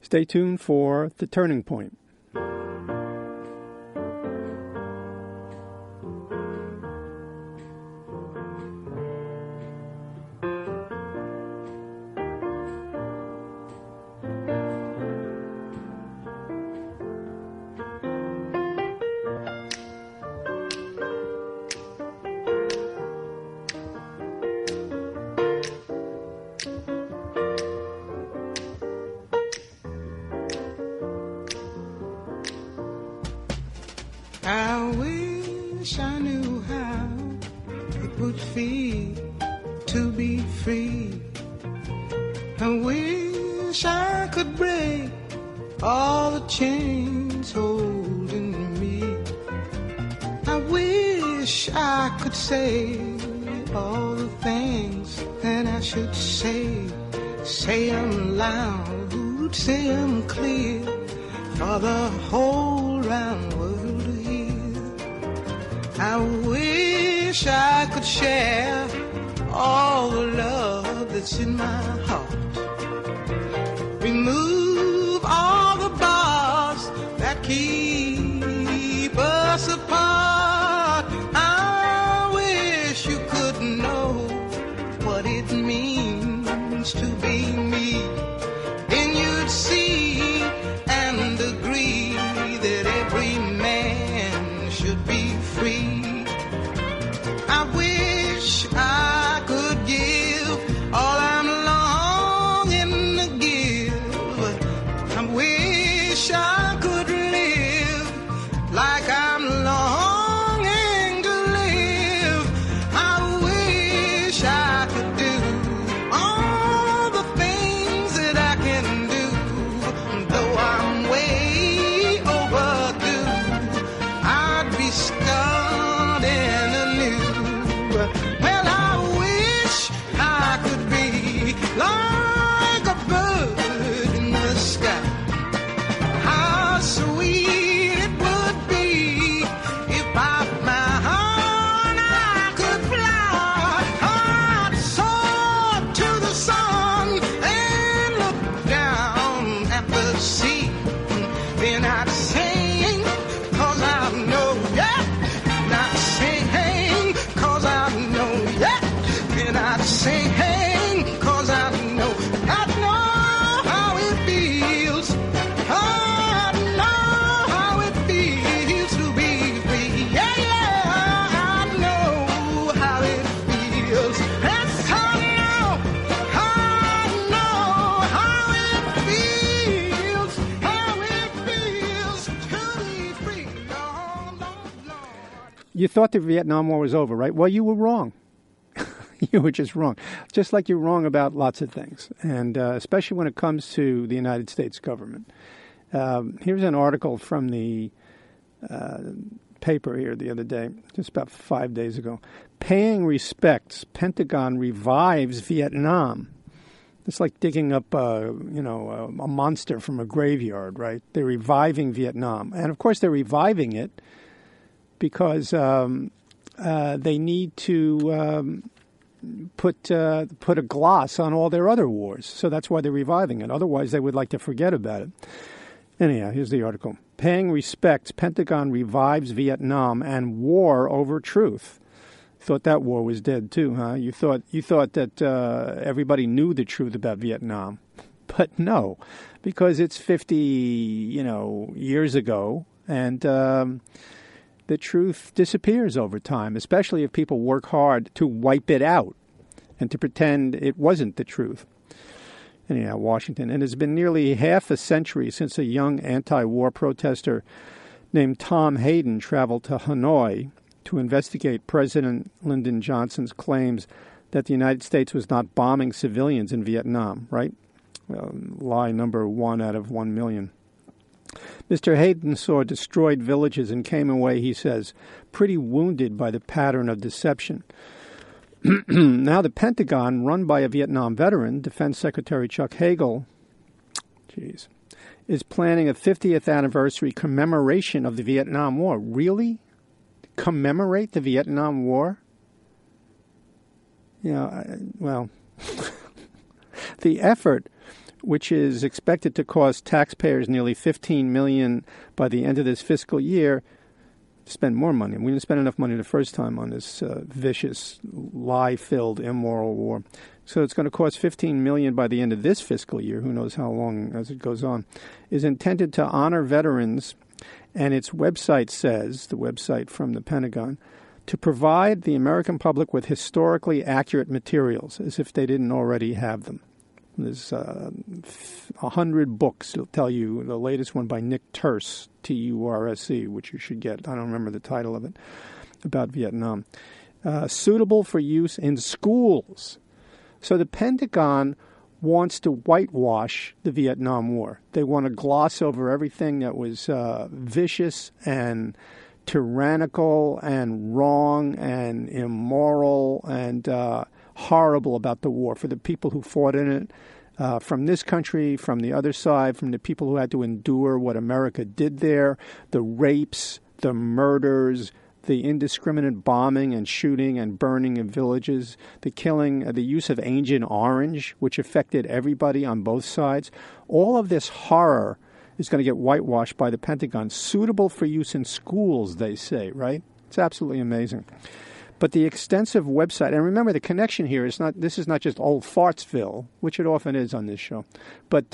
Stay tuned for The Turning Point. I wish I knew how it would feel to be free. I wish I could break all the chains holding me. I wish I could say all the things that I should say. Say them loud, say them clear, for the whole round world to hear. I wish I could share all the love that's in my heart. Remove all the bars that keep us apart. I wish you could know what it means to be me. Then you'd see and agree that every man should be free. I wish I could give all I'm longing to give. I wish I could live like I'm longing to live. I wish I could do all the things that I can do. Though I'm way overdue, I'd be starting anew. Well, I wish I could be like a bird in the sky. How sweet it would be if by my heart I could fly. I'd soar to the sun and look down at the sea. Then I'd sing, 'cause I know, yeah. And I'd sing, 'cause I know, yeah. And I'd sing, 'cause I know how it feels. I know how it feels to be free. Yeah, yeah, I know how it feels. Yes, I know how it feels to be free. Lord, Lord, Lord. You thought the Vietnam War was over, right? Well, you were wrong. You were just wrong. Just like you're wrong about lots of things, and especially when it comes to the United States government. Here's an article from the paper here the other day, just about 5 days ago. Paying respects, Pentagon revives Vietnam. It's like digging up, a monster from a graveyard, right? They're reviving Vietnam. And, of course, they're reviving it because they need to put a gloss on all their other wars. So that's why they're reviving it. Otherwise, they would like to forget about it. Anyhow, here's the article. Paying respects, Pentagon revives Vietnam and war over truth. Thought that war was dead too, huh? You thought that everybody knew the truth about Vietnam. But no, because it's 50, years ago, and the truth disappears over time, especially if people work hard to wipe it out and to pretend it wasn't the truth. Anyhow, Washington. And it's been nearly half a century since a young anti-war protester named Tom Hayden traveled to Hanoi to investigate President Lyndon Johnson's claims that the United States was not bombing civilians in Vietnam, right? Lie number 1 out of 1 million. Mr. Hayden saw destroyed villages and came away, he says, pretty wounded by the pattern of deception. Now the Pentagon, run by a Vietnam veteran, Defense Secretary Chuck Hagel, is planning a 50th anniversary commemoration of the Vietnam War. Really? Commemorate the Vietnam War? Well, the effort which is expected to cost taxpayers nearly $15 million by the end of this fiscal year, spend more money. We didn't spend enough money the first time on this vicious, lie-filled, immoral war. So it's going to cost $15 million by the end of this fiscal year, who knows how long as it goes on, is intended to honor veterans, and its website says, the website from the Pentagon, to provide the American public with historically accurate materials, as if they didn't already have them. There's 100 books. It'll tell you the latest one by Nick Turse, T-U-R-S-E, which you should get. I don't remember the title of it, about Vietnam. Suitable for use in schools. So the Pentagon wants to whitewash the Vietnam War. They want to gloss over everything that was vicious and tyrannical and wrong and immoral and horrible about the war for the people who fought in it, from this country, from the other side, from the people who had to endure what America did there, the rapes, the murders, the indiscriminate bombing and shooting and burning of villages, the killing, the use of Agent Orange, which affected everybody on both sides. All of this horror is going to get whitewashed by the Pentagon, suitable for use in schools, they say, right? It's absolutely amazing. But the extensive website, and remember the connection here is not, this is not just old Fartsville, which it often is on this show, but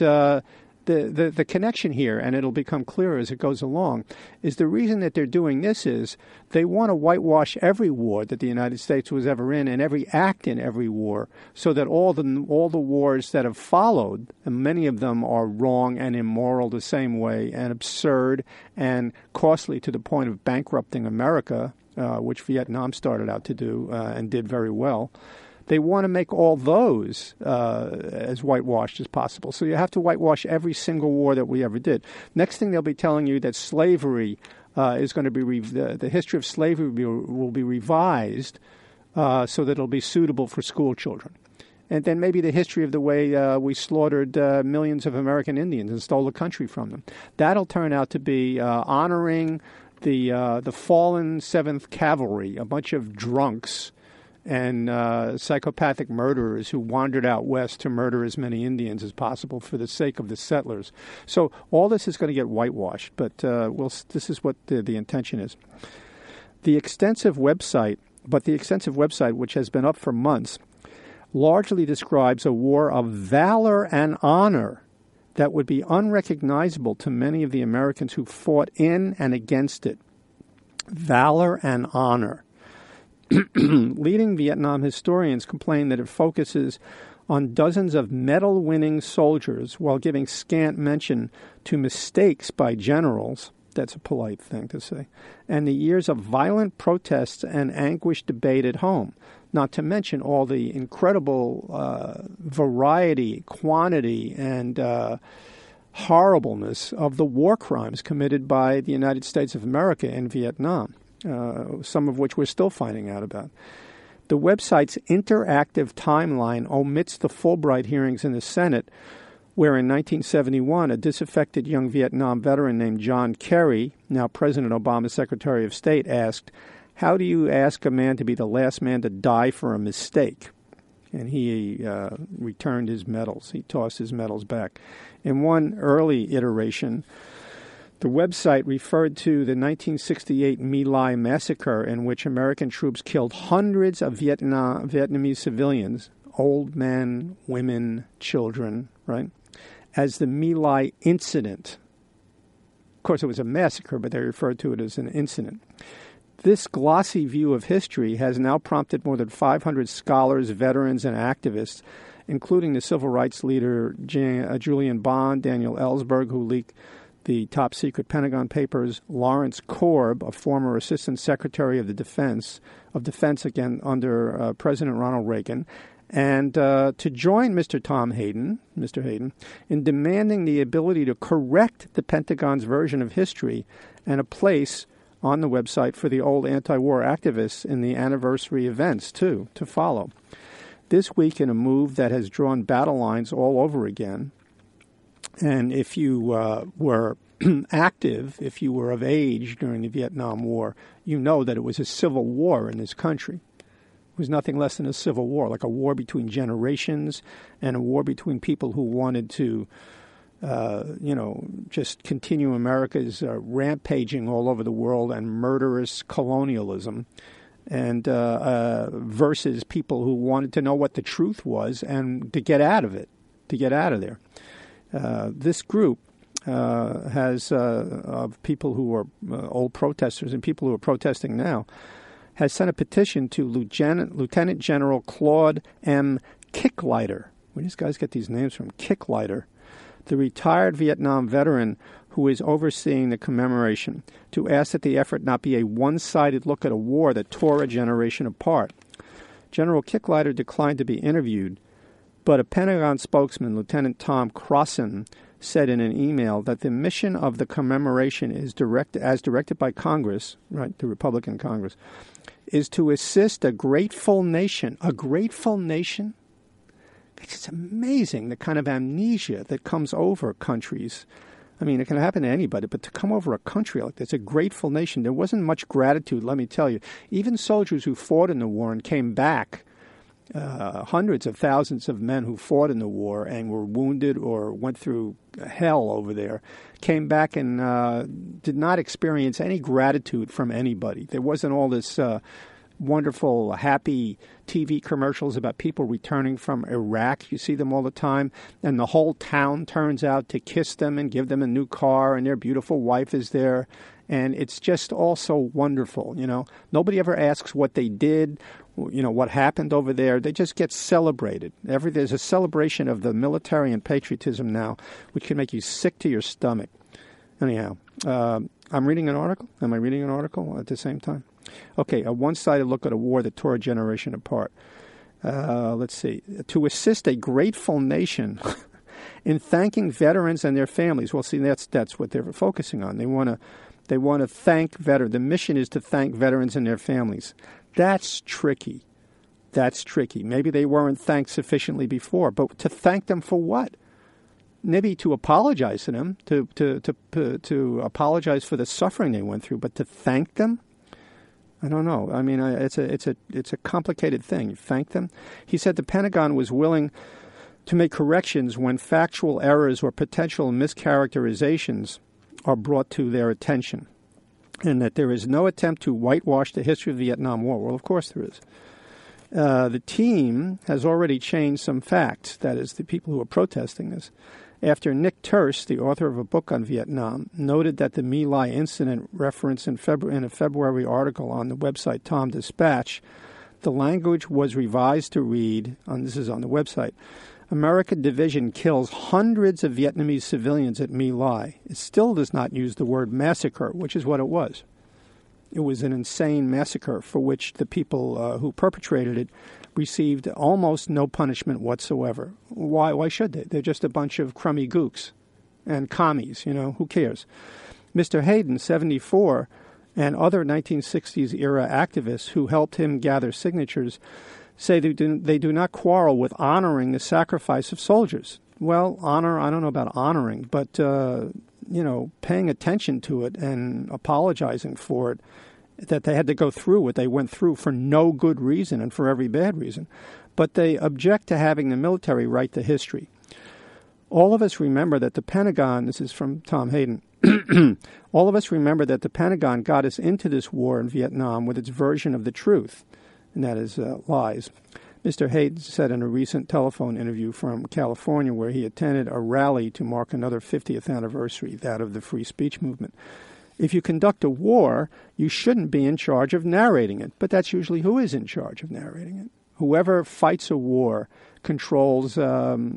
the connection here, and it'll become clearer as it goes along, is the reason that they're doing this is they want to whitewash every war that the United States was ever in and every act in every war, so that all the wars that have followed, and many of them are wrong and immoral the same way and absurd and costly to the point of bankrupting America, which Vietnam started out to do and did very well. They want to make all those as whitewashed as possible. So you have to whitewash every single war that we ever did. Next thing they'll be telling you that slavery is going to be, the history of slavery will be revised so that it'll be suitable for school children. And then maybe the history of the way we slaughtered millions of American Indians and stole the country from them. That'll turn out to be honoring the fallen 7th Cavalry, a bunch of drunks and psychopathic murderers who wandered out west to murder as many Indians as possible for the sake of the settlers. So all this is going to get whitewashed, but this is what the intention is. The extensive website, which has been up for months, largely describes a war of valor and honor that would be unrecognizable to many of the Americans who fought in and against it. Valor and honor. Leading Vietnam historians complain that it focuses on dozens of medal-winning soldiers while giving scant mention to mistakes by generals, that's a polite thing to say, and the years of violent protests and anguished debate at home, not to mention all the incredible variety, quantity, and horribleness of the war crimes committed by the United States of America in Vietnam. Some of which we're still finding out about. The website's interactive timeline omits the Fulbright hearings in the Senate, where in 1971 a disaffected young Vietnam veteran named John Kerry, now President Obama's Secretary of State, asked, "How do you ask a man to be the last man to die for a mistake?" And he returned his medals. He tossed his medals back. In one early iteration, the website referred to the 1968 My Lai massacre, in which American troops killed hundreds of Vietnamese civilians, old men, women, children, right, as the My Lai incident. Of course, it was a massacre, but they referred to it as an incident. This glossy view of history has now prompted more than 500 scholars, veterans, and activists, including the civil rights leader Julian Bond, Daniel Ellsberg, who leaked the top-secret Pentagon Papers, Lawrence Korb, a former Assistant Secretary of Defense again under President Ronald Reagan, and to join Mr. Hayden, in demanding the ability to correct the Pentagon's version of history and a place on the website for the old anti-war activists in the anniversary events, too, to follow. This week, in a move that has drawn battle lines all over again, and if you were active, if you were of age during the Vietnam War, you know that it was a civil war in this country. It was nothing less than a civil war, like a war between generations and a war between people who wanted to, just continue America's rampaging all over the world and murderous colonialism, and versus people who wanted to know what the truth was and to get out of it, to get out of there. This group has of people who are old protesters and people who are protesting now, has sent a petition to Lieutenant General Claude M. Kicklighter. Where do these guys get these names from? Kicklighter, the retired Vietnam veteran who is overseeing the commemoration, to ask that the effort not be a one-sided look at a war that tore a generation apart. General Kicklighter declined to be interviewed, but a Pentagon spokesman, Lieutenant Tom Crossan, said in an email that the mission of the commemoration is directed by Congress, right, the Republican Congress, is to assist a grateful nation. A grateful nation? It's amazing the kind of amnesia that comes over countries. I mean, it can happen to anybody, but to come over a country like this, a grateful nation, there wasn't much gratitude, let me tell you. Even soldiers who fought in the war and came back, hundreds of thousands of men who fought in the war and were wounded or went through hell over there, came back and did not experience any gratitude from anybody. There wasn't all this wonderful, happy TV commercials about people returning from Iraq. You see them all the time, and the whole town turns out to kiss them and give them a new car, and their beautiful wife is there. And it's just all so wonderful, you know. Nobody ever asks what they did, you know, what happened over there. They just get celebrated. There's a celebration of the military and patriotism now, which can make you sick to your stomach. Anyhow, I'm reading an article. Am I reading an article at the same time? Okay, a one-sided look at a war that tore a generation apart. Let's see. To assist a grateful nation in thanking veterans and their families. Well, see, that's what they're focusing on. They want to thank veterans. The mission is to thank veterans and their families. That's tricky. That's tricky. Maybe they weren't thanked sufficiently before, but to thank them for what? Maybe to apologize to them, to apologize for the suffering they went through, but to thank them? I don't know. I mean, it's a complicated thing. You thank them. He said the Pentagon was willing to make corrections when factual errors or potential mischaracterizations are brought to their attention, and that there is no attempt to whitewash the history of the Vietnam War. Well, of course there is. The team has already changed some facts, that is, the people who are protesting this, after Nick Turse, the author of a book on Vietnam, noted that the My Lai incident referenced in a February article on the website Tom Dispatch, the language was revised to read, this is on the website, American division kills hundreds of Vietnamese civilians at My Lai. It still does not use the word massacre, which is what it was. It was an insane massacre for which the people who perpetrated it received almost no punishment whatsoever. Why should they? They're just a bunch of crummy gooks and commies, you know, who cares? Mr. Hayden, 74, and other 1960s-era activists who helped him gather signatures say they do not quarrel with honoring the sacrifice of soldiers. Well, honor, I don't know about honoring, but, paying attention to it and apologizing for it, that they had to go through what they went through for no good reason and for every bad reason. But they object to having the military write the history. All of us remember that the Pentagon, this is from Tom Hayden, all of us remember that the Pentagon got us into this war in Vietnam with its version of the truth, and that is lies. Mr. Hayden said in a recent telephone interview from California where he attended a rally to mark another 50th anniversary, that of the free speech movement. If you conduct a war, you shouldn't be in charge of narrating it. But that's usually who is in charge of narrating it. Whoever fights a war controls the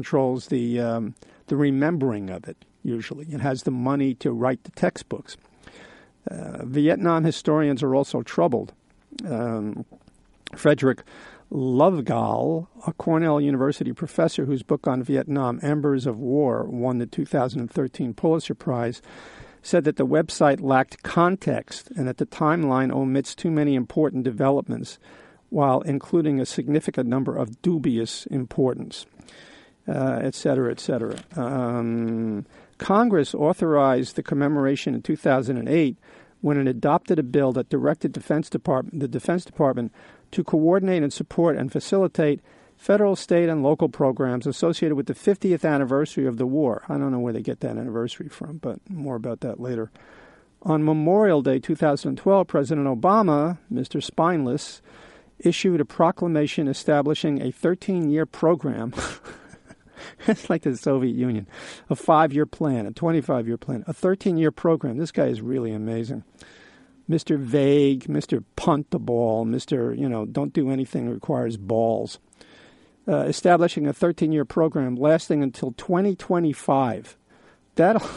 remembering of it, usually, and has the money to write the textbooks. Vietnam historians are also troubled. Frederick Lovegall, a Cornell University professor whose book on Vietnam, Embers of War, won the 2013 Pulitzer Prize, said that the website lacked context and that the timeline omits too many important developments while including a significant number of dubious importance, et cetera, et cetera. Congress authorized the commemoration in 2008 when it adopted a bill that directed the Defense Department to coordinate and support and facilitate federal, state, and local programs associated with the 50th anniversary of the war. I don't know where they get that anniversary from, but more about that later. On Memorial Day 2012, President Obama, Mr. Spineless, issued a proclamation establishing a 13-year program. It's like the Soviet Union. A 5-year plan, a 25-year plan, a 13-year program. This guy is really amazing. Mr. Vague, Mr. Punt the ball, Mr. Don't do anything that requires balls. Establishing a 13-year program lasting until 2025. That'll...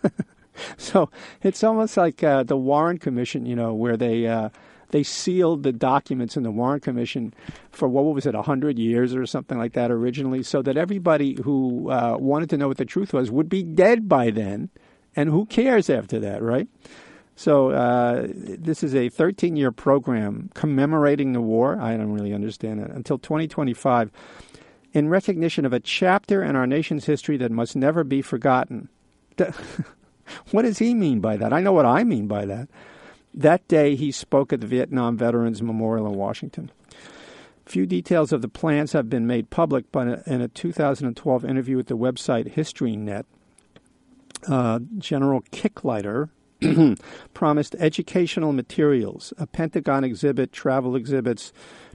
So it's almost like the Warren Commission, where they sealed the documents in the Warren Commission for, 100 years or something like that originally, so that everybody who wanted to know what the truth was would be dead by then, and who cares after that, right? So this is a 13-year program commemorating the war. I don't really understand it. Until 2025, in recognition of a chapter in our nation's history that must never be forgotten. What does he mean by that? I know what I mean by that. That day, he spoke at the Vietnam Veterans Memorial in Washington. Few details of the plans have been made public, but in a 2012 interview with the website HistoryNet, General Kicklighter promised educational materials, a Pentagon exhibit, traveling exhibits,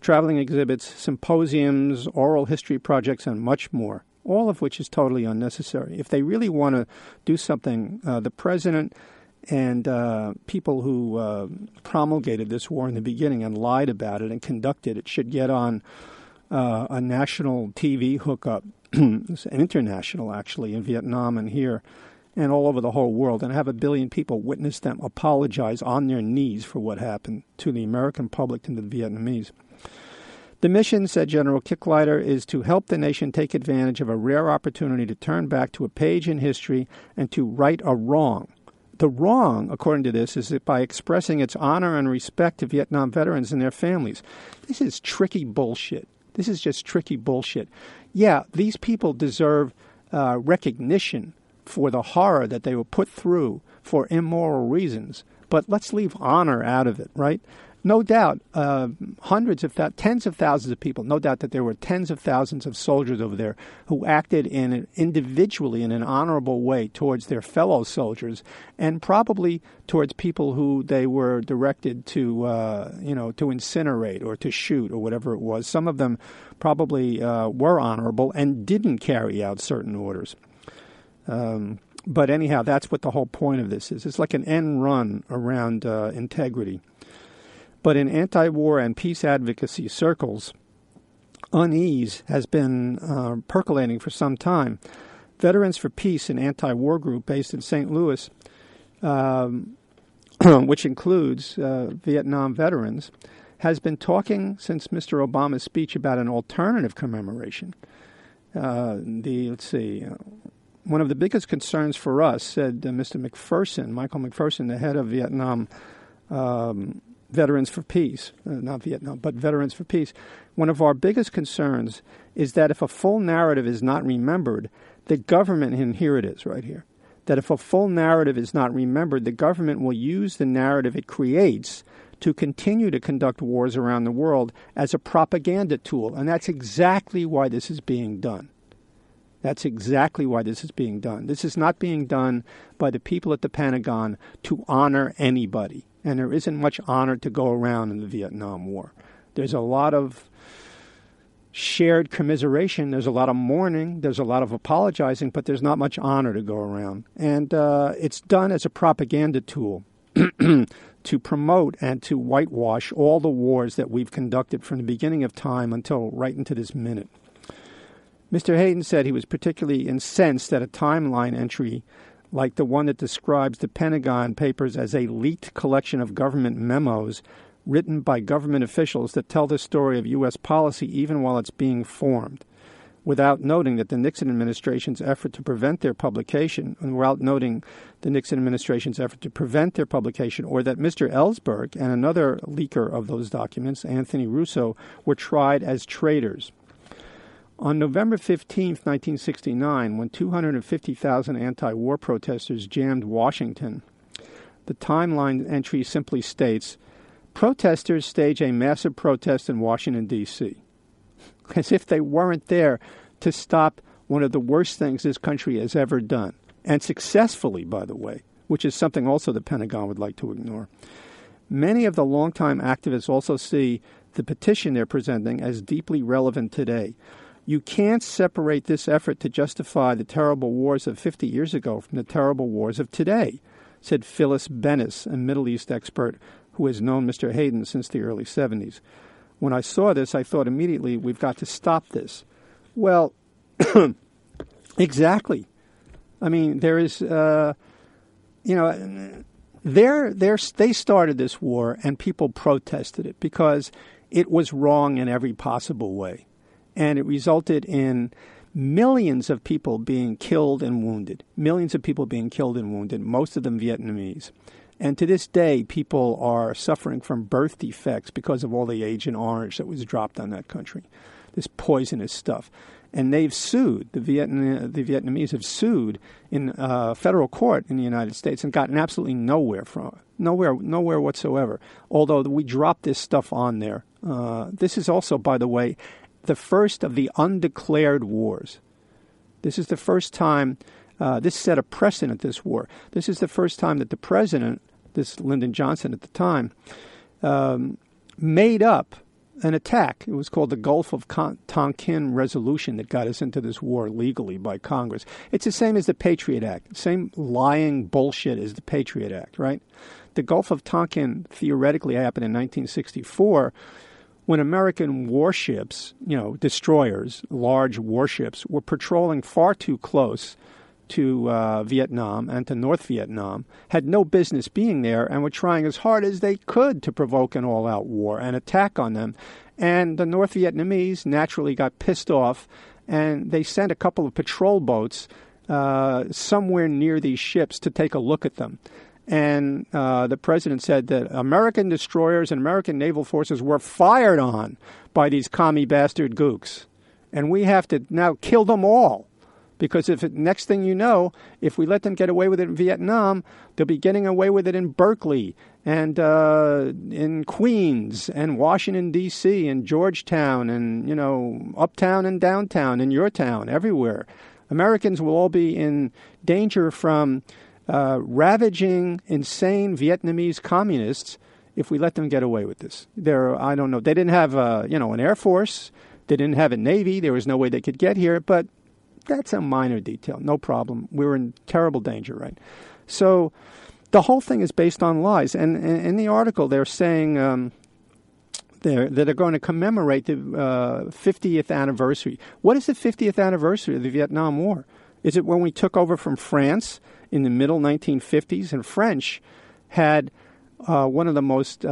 symposiums, oral history projects, and much more. All of which is totally unnecessary. If they really want to do something, the president and people who promulgated this war in the beginning and lied about it and conducted it should get on a national TV hookup, international actually, in Vietnam and here and all over the whole world, and have 1 billion people witness them apologize on their knees for what happened to the American public and to the Vietnamese. The mission, said General Kicklighter, is to help the nation take advantage of a rare opportunity to turn back to a page in history and to right a wrong. The wrong, according to this, is that by expressing its honor and respect to Vietnam veterans and their families. This is tricky bullshit. This is just tricky bullshit. Yeah, these people deserve recognition for the horror that they were put through for immoral reasons, but let's leave honor out of it, right? No doubt, tens of thousands of people, no doubt that there were tens of thousands of soldiers over there who acted individually in an honorable way towards their fellow soldiers and probably towards people who they were directed to, to incinerate or to shoot or whatever it was. Some of them probably were honorable and didn't carry out certain orders. But anyhow, that's what the whole point of this is. It's like an end run around integrity. But in anti-war and peace advocacy circles, unease has been percolating for some time. Veterans for Peace, an anti-war group based in St. Louis, which includes Vietnam veterans, has been talking since Mr. Obama's speech about an alternative commemoration. One of the biggest concerns for us, said Mr. McPherson, Michael McPherson, the head of Vietnam Veterans for Peace, not Vietnam, but Veterans for Peace. One of our biggest concerns is that if a full narrative is not remembered, the government, and here it is right here, that if a full narrative is not remembered, the government will use the narrative it creates to continue to conduct wars around the world as a propaganda tool. And that's exactly why this is being done. That's exactly why this is being done. This is not being done by the people at the Pentagon to honor anybody. And there isn't much honor to go around in the Vietnam War. There's a lot of shared commiseration. There's a lot of mourning. There's a lot of apologizing, but there's not much honor to go around. And it's done as a propaganda tool to promote and to whitewash all the wars that we've conducted from the beginning of time until right into this minute. Mr. Hayden said he was particularly incensed at a timeline entry like the one that describes the Pentagon Papers as a leaked collection of government memos written by government officials that tell the story of U.S. policy even while it's being formed, without noting that the Nixon administration's effort to prevent their publication, or that Mr. Ellsberg and another leaker of those documents, Anthony Russo, were tried as traitors. On November 15, 1969, when 250,000 anti-war protesters jammed Washington, The timeline entry simply states, protesters stage a massive protest in Washington, D.C., as if they weren't there to stop one of the worst things this country has ever done, and successfully, by the way, which is something also the Pentagon would like to ignore. Many of the longtime activists also see the petition they're presenting as deeply relevant today. You can't separate this effort to justify the terrible wars of 50 years ago from the terrible wars of today, said Phyllis Bennis, a Middle East expert who has known Mr. Hayden since the early 70s. When I saw this, I thought immediately, we've got to stop this. Well, exactly. I mean, there is, they started this war and people protested it because it was wrong in every possible way. And it resulted in millions of people being killed and wounded. Millions of people being killed and wounded, most of them Vietnamese. And to this day, people are suffering from birth defects because of all the Agent Orange that was dropped on that country, this poisonous stuff. And they've sued, the Vietnamese have sued in federal court in the United States and gotten absolutely nowhere from it. Nowhere whatsoever, although we dropped this stuff on there. This is also, by the way, the first of the undeclared wars. This is the first time, this set a precedent, this war. This is the first time that the president, this Lyndon Johnson at the time, made up an attack. It was called the Gulf of Tonkin Resolution that got us into this war legally by Congress. It's the same as the Patriot Act, same lying bullshit as the Patriot Act, right? The Gulf of Tonkin theoretically happened in 1964 when American warships, destroyers, large warships, were patrolling far too close to Vietnam and to North Vietnam, had no business being there, and were trying as hard as they could to provoke an all-out war and attack on them. And the North Vietnamese naturally got pissed off, and they sent a couple of patrol boats somewhere near these ships to take a look at them. And the president said that American destroyers and American naval forces were fired on by these commie bastard gooks. And we have to now kill them all. Because next thing you know, if we let them get away with it in Vietnam, they'll be getting away with it in Berkeley and in Queens and Washington, D.C. and Georgetown and, uptown and downtown in your town, everywhere. Americans will all be in danger from ravaging, insane Vietnamese communists if we let them get away with this. They didn't have, an Air Force. They didn't have a Navy. There was no way they could get here, but that's a minor detail. No problem. We're in terrible danger, right? So the whole thing is based on lies. And in the article, they're saying that they're going to commemorate the 50th anniversary. What is the 50th anniversary of the Vietnam War? Is it when we took over from France in the middle 1950s? And French had one of the most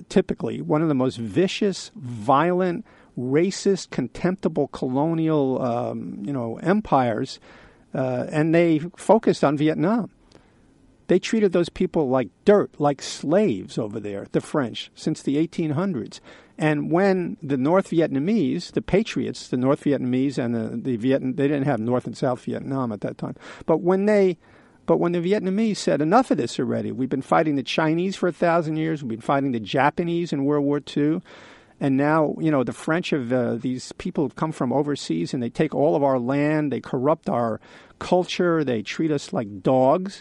vicious, violent, racist, contemptible colonial, empires, and they focused on Vietnam. They treated those people like dirt, like slaves over there, the French, since the 1800s. And when the North Vietnamese, the patriots, the North Vietnamese and the Vietnam, they didn't have North and South Vietnam at that time. But when the Vietnamese said, enough of this already, we've been fighting the Chinese for 1,000 years, we've been fighting the Japanese in World War II, and now, the French have, these people have come from overseas and they take all of our land, they corrupt our culture, they treat us like dogs,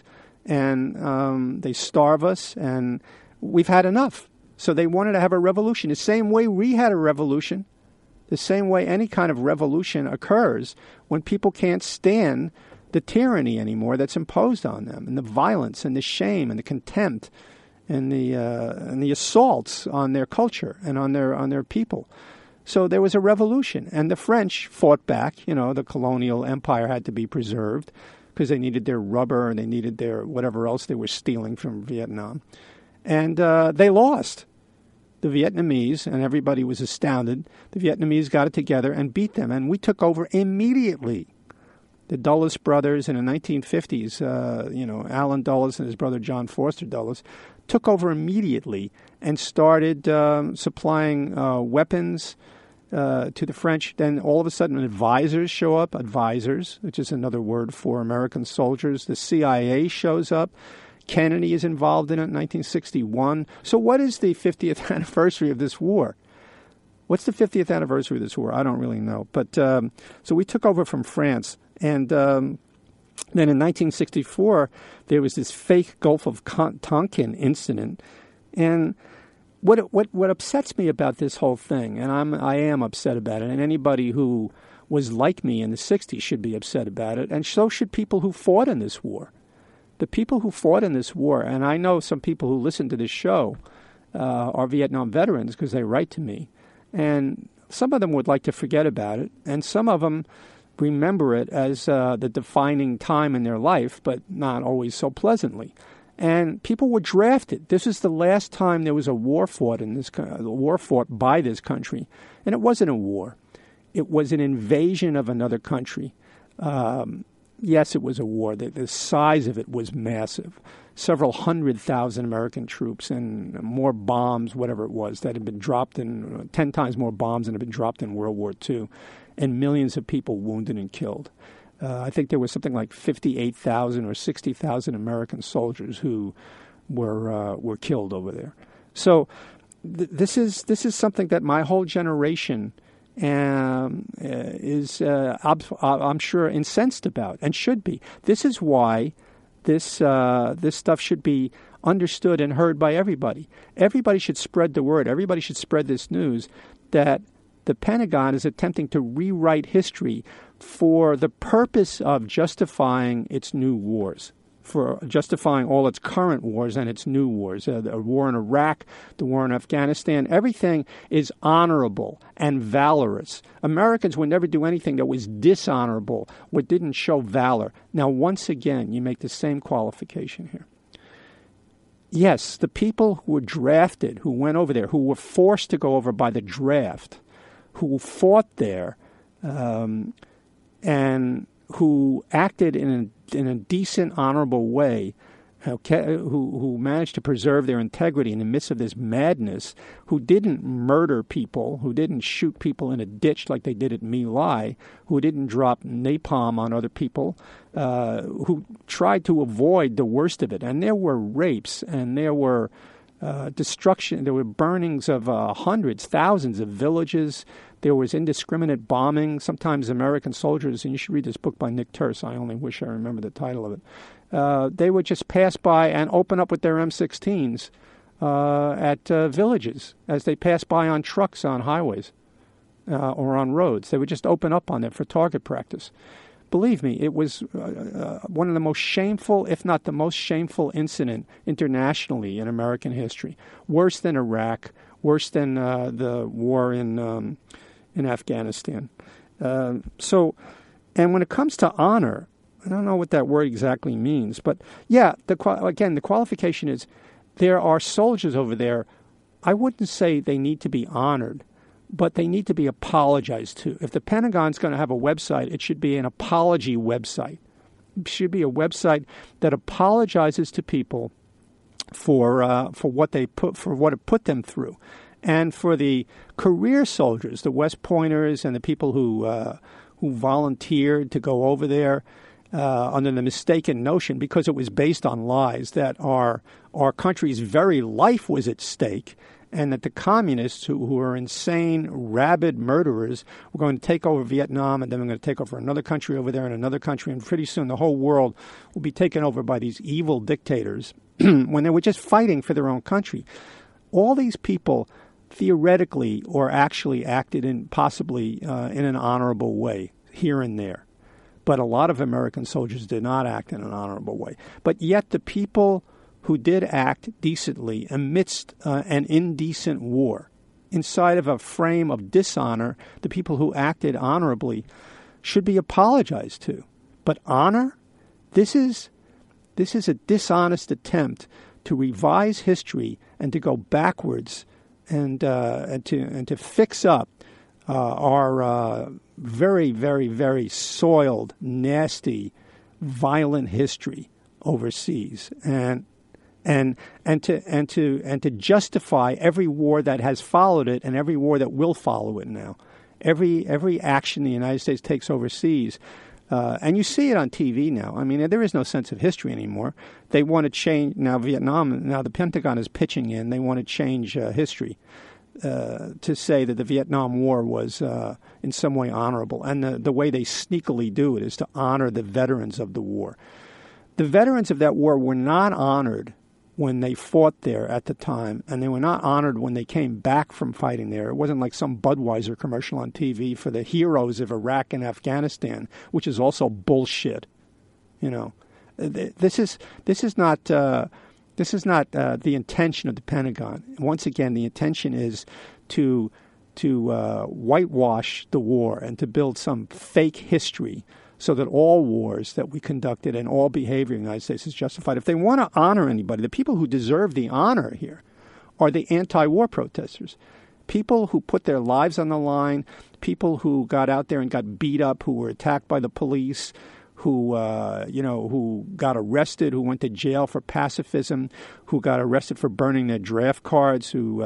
and they starve us, and we've had enough. So they wanted to have a revolution. The same way we had a revolution, the same way any kind of revolution occurs when people can't stand the tyranny anymore that's imposed on them, and the violence and the shame and the contempt and the assaults on their culture and on their people. So there was a revolution, and the French fought back. The colonial empire had to be preserved because they needed their rubber and they needed their whatever else they were stealing from Vietnam. And they lost. The Vietnamese, and everybody was astounded, the Vietnamese got it together and beat them, and we took over immediately. The Dulles brothers in the 1950s, Allen Dulles and his brother John Foster Dulles, took over immediately and started supplying weapons to the French. Then all of a sudden advisors show up, which is another word for American soldiers. The CIA shows up, Kennedy is involved in it in 1961. So what is the 50th anniversary of this war? What's the 50th anniversary of this war? I don't really know. But so we took over from France. And then in 1964, there was this fake Gulf of Tonkin incident. And what upsets me about this whole thing, and I am upset about it, and anybody who was like me in the 60s should be upset about it, and so should people who fought in this war. The people who fought in this war, and I know some people who listen to this show are Vietnam veterans because they write to me, and some of them would like to forget about it, and some of them remember it as the defining time in their life, but not always so pleasantly. And people were drafted. This is the last time there was a war fought by this country, and it wasn't a war. It was an invasion of another country. Yes, it was a war. The size of it was massive. Several 100,000 American troops and more bombs, whatever it was, that had been dropped 10 times more bombs than had been dropped in World War II, and millions of people wounded and killed. I think there was something like 58,000 or 60,000 American soldiers who were killed over there. So this is something that my whole generation is, I'm sure, incensed about and should be. This is why this stuff should be understood and heard by everybody. Everybody should spread the word. Everybody should spread this news that the Pentagon is attempting to rewrite history for the purpose of justifying its new wars, for justifying all its current wars and its new wars. The war in Iraq, the war in Afghanistan, everything is honorable and valorous. Americans would never do anything that was dishonorable or didn't show valor. Now, once again, you make the same qualification here. Yes, the people who were drafted, who went over there, who were forced to go over by the draft, who fought there, and who acted in a decent, honorable way, who managed to preserve their integrity in the midst of this madness, who didn't murder people, who didn't shoot people in a ditch like they did at My Lai, who didn't drop napalm on other people, who tried to avoid the worst of it. And there were rapes, and there were destruction, there were burnings of hundreds, thousands of villages. There was indiscriminate bombing. Sometimes American soldiers, and you should read this book by Nick Turse, I only wish I remember the title of it, they would just pass by and open up with their M16s at villages as they pass by on trucks on highways or on roads. They would just open up on them for target practice. Believe me, it was one of the most shameful, if not the most shameful incident internationally in American history. Worse than Iraq, worse than the war in Afghanistan. And when it comes to honor, I don't know what that word exactly means, but yeah, the qualification is there are soldiers over there. I wouldn't say they need to be honored, but they need to be apologized to. If the Pentagon's going to have a website, it should be an apology website. It should be a website that apologizes to people for what it put them through, and for the career soldiers, the West Pointers, and the people who volunteered to go over there under the mistaken notion, because it was based on lies, that our country's very life was at stake, and that the communists, who were insane, rabid murderers, were going to take over Vietnam, and then we're going to take over another country over there and another country, and pretty soon the whole world will be taken over by these evil dictators when they were just fighting for their own country. All these people theoretically or actually acted in possibly in an honorable way here and there. But a lot of American soldiers did not act in an honorable way. But yet the people who did act decently amidst an indecent war, inside of a frame of dishonor, the people who acted honorably should be apologized to. But honor? This is a dishonest attempt to revise history and to go backwards and to fix up our very, very, very soiled, nasty, violent history overseas, and to justify every war that has followed it and every war that will follow it now. Every action the United States takes overseas And you see it on TV now. I mean, there is no sense of history anymore. They want to change now Vietnam. Now the Pentagon is pitching in. They want to change history to say that the Vietnam War was in some way honorable. And the way they sneakily do it is to honor the veterans of the war. The veterans of that war were not honored when they fought there at the time, and they were not honored when they came back from fighting there. It wasn't like some Budweiser commercial on TV for the heroes of Iraq and Afghanistan, which is also bullshit. You know, this is not the intention of the Pentagon. Once again, the intention is to whitewash the war and to build some fake history, so that all wars that we conducted and all behavior in the United States is justified. If they want to honor anybody, the people who deserve the honor here are the anti-war protesters, people who put their lives on the line, people who got out there and got beat up, who were attacked by the police, who got arrested, who went to jail for pacifism, who got arrested for burning their draft cards, who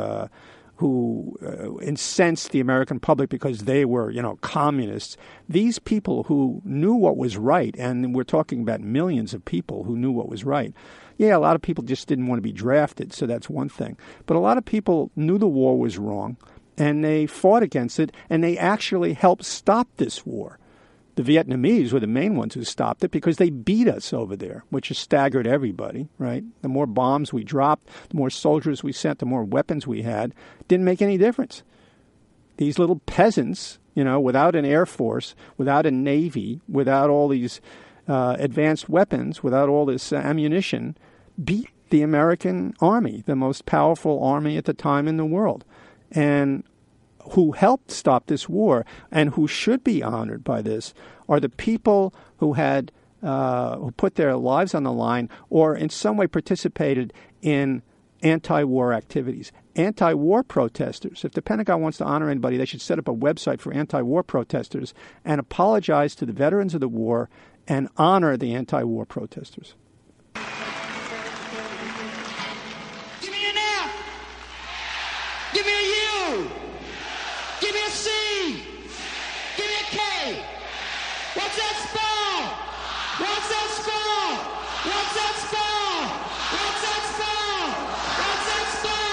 incensed the American public because they were, communists. These people who knew what was right, and we're talking about millions of people who knew what was right. Yeah, a lot of people just didn't want to be drafted, so that's one thing. But a lot of people knew the war was wrong, and they fought against it, and they actually helped stop this war. The Vietnamese were the main ones who stopped it because they beat us over there, which has staggered everybody, right? The more bombs we dropped, the more soldiers we sent, the more weapons we had, didn't make any difference. These little peasants, without an air force, without a navy, without all these advanced weapons, without all this ammunition, beat the American army, the most powerful army at the time in the world. And who helped stop this war and who should be honored by this are the people who had who put their lives on the line or in some way participated in anti-war activities. Anti-war protesters. If the Pentagon wants to honor anybody, they should set up a website for anti-war protesters and apologize to the veterans of the war and honor the anti-war protesters. Give me an F. Give me a U. Give me a C. Give me a K. What's that spell? What's that spell? What's that spell? What's that spell? What's that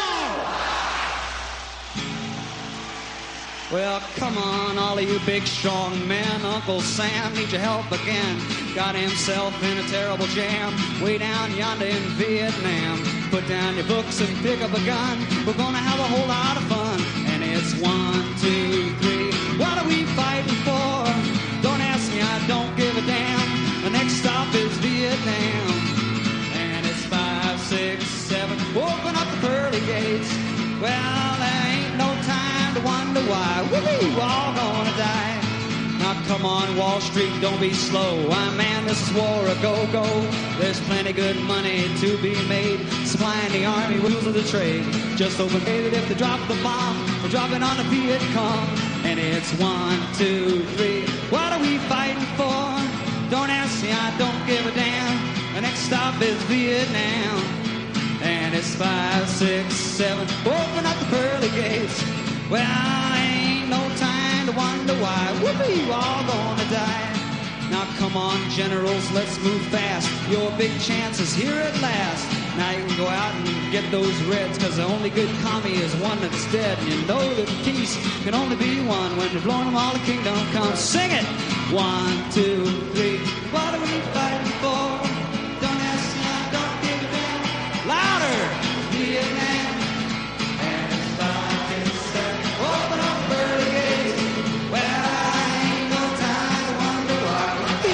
spell? Well, come on, all of you big, strong men. Uncle Sam needs your help again. Got himself in a terrible jam way down yonder in Vietnam. Put down your books and pick up a gun. We're gonna have a whole lot of fun. And it's 1, 2, 3. What are we fighting for? Don't ask me, I don't give a damn. The next stop is Vietnam. And it's 5, 6, 7. Open up the pearly gates. Well, there ain't no time to wonder why. Woo-hoo, we're all gonna die. Now come on, Wall Street, don't be slow. Man, this is war a go-go. There's plenty good money to be made, supplying the army wheels of the trade. Just open it if they drop the bomb, we're dropping on the Viet Cong. And it's 1, 2, 3. What are we fighting for? Don't ask me, I don't give a damn. The next stop is Vietnam. And it's 5, 6, 7. Open up the pearly gates. Well, ain't no time to wonder why. Whoopee, we're all gonna die. Now come on, generals, let's move fast. Your big chance is here at last. Now you can go out and get those reds, cause the only good commie is one that's dead. And you know that peace can only be won when you're blowing them all the kingdom come. Sing it! 1, 2, 3. What are we fighting for? Don't ask me, I don't give a damn. Louder! Vietnam. And it's 5, 6, 7. Open up early gates. Well, I ain't no time to wonder why.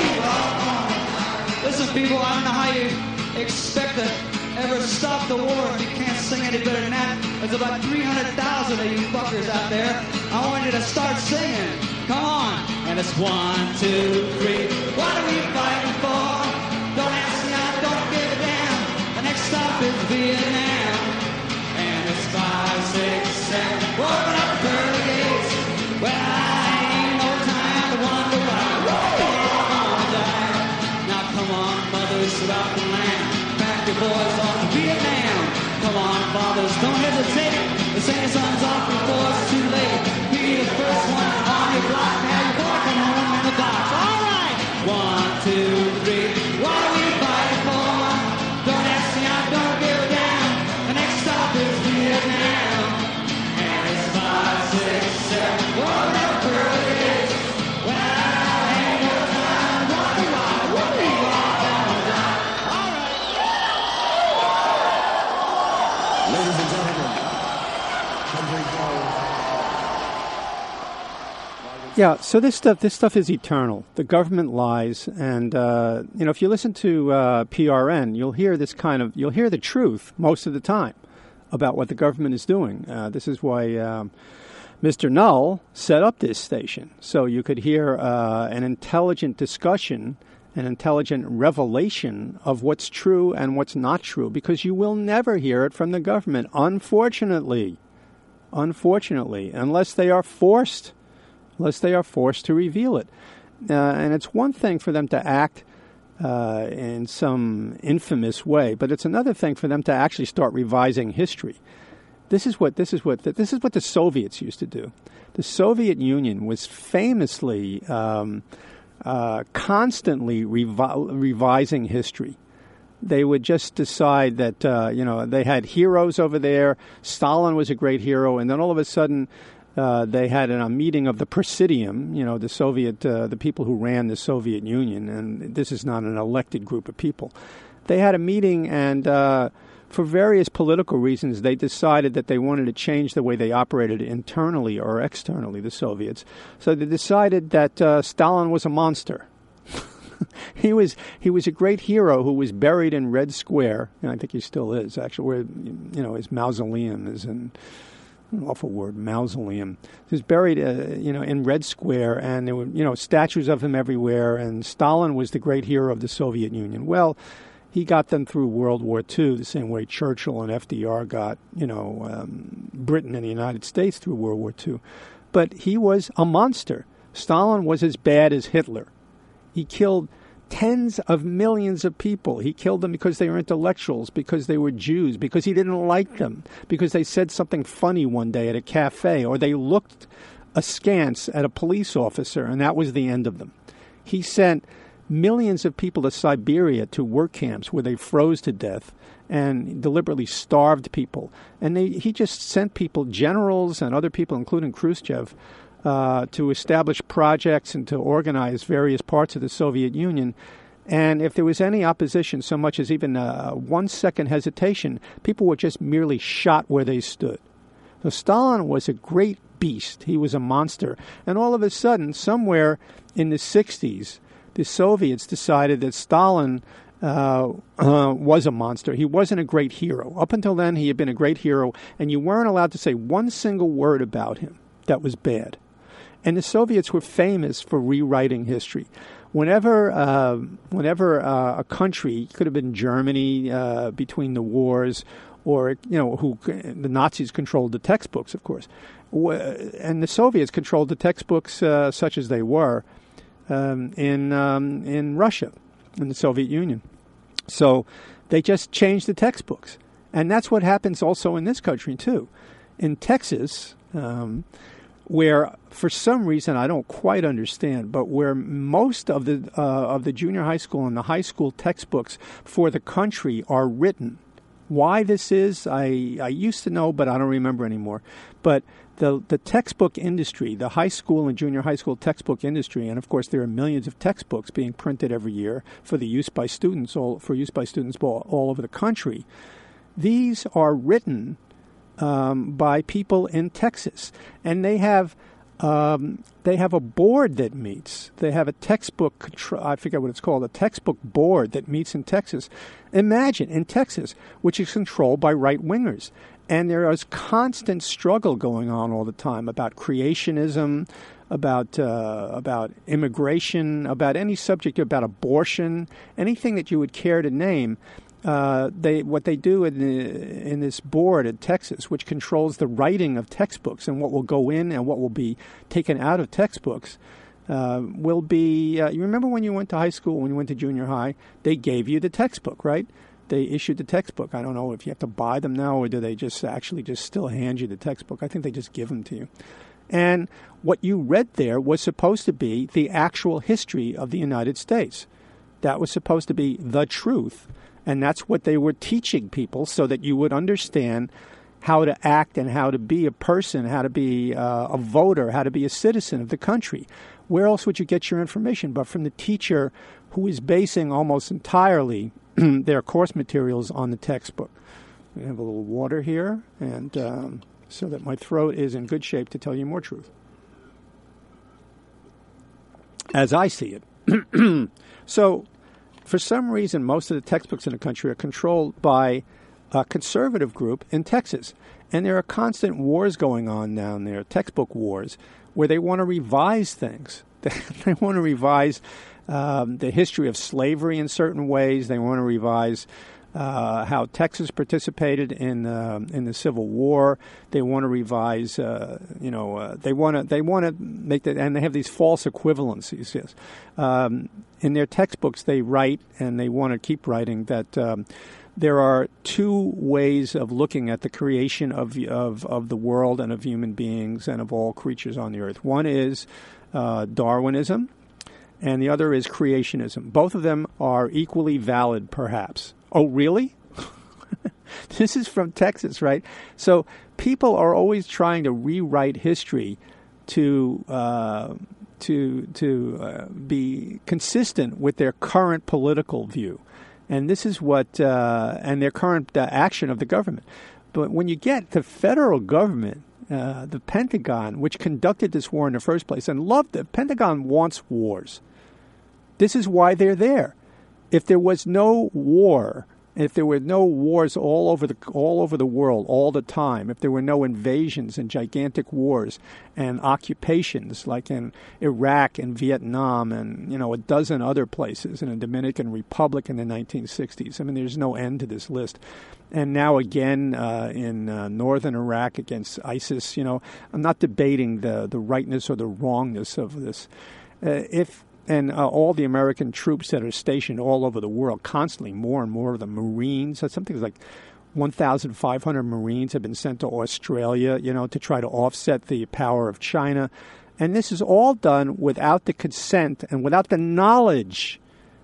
Listen, people, I don't know how you expect to ever stop the war if you can't sing any better than that. There's about 300,000 of you fuckers out there. I want you to start singing. Come on. And it's 1, 2, 3. What are we fighting for? Don't ask me, I don't give a damn. The next stop is Vietnam. And it's 5, 6, 7. Open up the pearly gates. Well, I ain't no time to wonder why. We're all gonna die. Now come on, mothers throughout the land. Pack your boys off to Vietnam. Come on, fathers, don't hesitate. Send your sons off before it's too late. Be the first one on your block. Have your boy come home in the box. All right. 1, Ladies and gentlemen, Country Code. Yeah, so this stuff is eternal. The government lies, and if you listen to PRN, you'll hear the truth most of the time about what the government is doing. This is why Mr. Null set up this station, so you could hear an intelligent discussion, an intelligent revelation of what's true and what's not true, because you will never hear it from the government, unfortunately, unless they are forced to reveal it. And it's one thing for them to act in some infamous way, but it's another thing for them to actually start revising history. This is what the Soviets used to do. The Soviet Union was famously constantly revising history. They would just decide that they had heroes over there. Stalin was a great hero, and then all of a sudden they had a meeting of the Presidium, the Soviet, the people who ran the Soviet Union, and this is not an elected group of people. They had a meeting, and for various political reasons, they decided that they wanted to change the way they operated internally or externally, the Soviets. So they decided that Stalin was a monster. He was a great hero who was buried in Red Square, and I think he still is, actually, where his mausoleum is in. Awful word, mausoleum. He was buried, in Red Square, and there were, statues of him everywhere. And Stalin was the great hero of the Soviet Union. Well, he got them through World War II the same way Churchill and FDR got, Britain and the United States through World War II. But he was a monster. Stalin was as bad as Hitler. He killed tens of millions of people. He killed them because they were intellectuals, because they were Jews, because he didn't like them, because they said something funny one day at a cafe, or they looked askance at a police officer, and that was the end of them. He sent millions of people to Siberia to work camps where they froze to death and deliberately starved people. And he just sent people, generals and other people, including Khrushchev, to establish projects and to organize various parts of the Soviet Union. And if there was any opposition, so much as even 1 second hesitation, people were just merely shot where they stood. So Stalin was a great beast. He was a monster. And all of a sudden, somewhere in the 60s, the Soviets decided that Stalin was a monster. He wasn't a great hero. Up until then, he had been a great hero, and you weren't allowed to say one single word about him that was bad. And the Soviets were famous for rewriting history. Whenever a country, could have been Germany between the wars, or the Nazis controlled the textbooks, of course, and the Soviets controlled the textbooks such as they were in Russia, in the Soviet Union. So they just changed the textbooks, and that's what happens also in this country too. In Texas. Where, for some reason, I don't quite understand, but where most of the junior high school and the high school textbooks for the country are written. Why this is, I used to know, but I don't remember anymore. But the textbook industry, the high school and junior high school textbook industry, and of course there are millions of textbooks being printed every year for use by students all over the country. These are written by people in Texas, and they have a board that meets. They have a textbook, I forget what it's called, a textbook board that meets in Texas. Imagine, in Texas, which is controlled by right-wingers. And there is constant struggle going on all the time about creationism, about immigration, about any subject, about abortion, anything that you would care to name. What they do in this board in Texas, which controls the writing of textbooks and what will go in and what will be taken out of textbooks, will be. You remember when you went to high school, when you went to junior high, they gave you the textbook, right? They issued the textbook. I don't know if you have to buy them now, or do they just still hand you the textbook? I think they just give them to you. And what you read there was supposed to be the actual history of the United States. That was supposed to be the truth. And that's what they were teaching people, so that you would understand how to act and how to be a person, how to be a voter, how to be a citizen of the country. Where else would you get your information but from the teacher who is basing almost entirely their course materials on the textbook? We have a little water here, and so that my throat is in good shape to tell you more truth. As I see it. So, for some reason, most of the textbooks in the country are controlled by a conservative group in Texas. And there are constant wars going on down there, textbook wars, where they want to revise things. They want to revise the history of slavery in certain ways. They want to revise how Texas participated in the Civil War. They want to revise, they want to make that, and they have these false equivalencies. Yes, in their textbooks they write, and they want to keep writing that there are two ways of looking at the creation of the world and of human beings and of all creatures on the earth. One is Darwinism, and the other is creationism. Both of them are equally valid, perhaps. Oh, really? This is from Texas, right? So people are always trying to rewrite history to be consistent with their current political view. And this is what, and their current action of the government. But when you get the federal government, the Pentagon, which conducted this war in the first place, and the Pentagon wants wars. This is why they're there. If there was no war, if there were no wars all over the world all the time, if there were no invasions and gigantic wars and occupations like in Iraq and Vietnam and a dozen other places, in the Dominican Republic in the 1960s, I mean, there's no end to this list. And now again in northern Iraq against ISIS, I'm not debating the rightness or the wrongness of this. And all the American troops that are stationed all over the world, constantly more and more of the Marines. Something like 1,500 Marines have been sent to Australia, to try to offset the power of China. And this is all done without the consent and without the knowledge,